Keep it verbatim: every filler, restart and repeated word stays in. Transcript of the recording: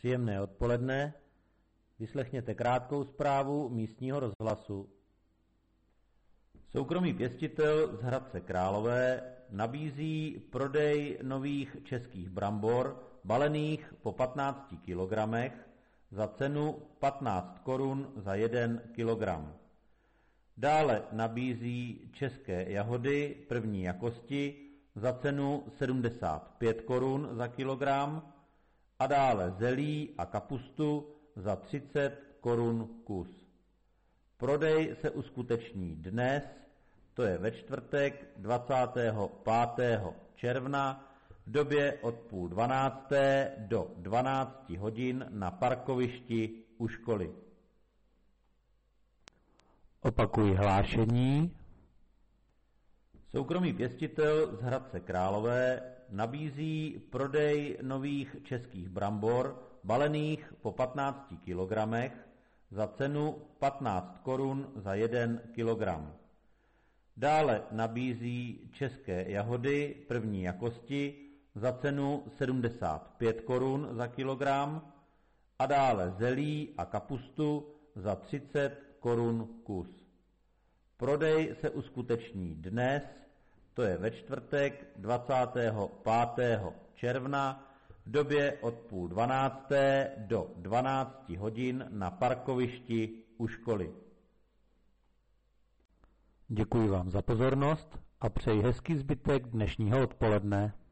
Příjemné odpoledne. Vyslechněte krátkou zprávu místního rozhlasu. Soukromý pěstitel z Hradce Králové nabízí prodej nových českých brambor balených po patnácti kilogramech za cenu patnáct korun za jeden kilogram. Dále nabízí české jahody první jakosti za cenu sedmdesát pět korun za kilogram a dále zelí a kapustu za třicet korun kus. Prodej se uskuteční dnes, to je ve čtvrtek dvacátého pátého června v době od půl dvanácté do dvanácti hodin na parkovišti u školy. Opakuji hlášení. Soukromý pěstitel z Hradce Králové nabízí prodej nových českých brambor balených po patnácti kilogramech za cenu patnáct korun za jeden kilogram. Dále nabízí české jahody první jakosti za cenu sedmdesát pět korun za kilogram a dále zelí a kapustu za třicet korun kus. Prodej se uskuteční dnes, to je ve čtvrtek dvacátého pátého června v době od půl dvanácté do dvanácti hodin na parkovišti u školy. Děkuji vám za pozornost a přeji hezký zbytek dnešního odpoledne.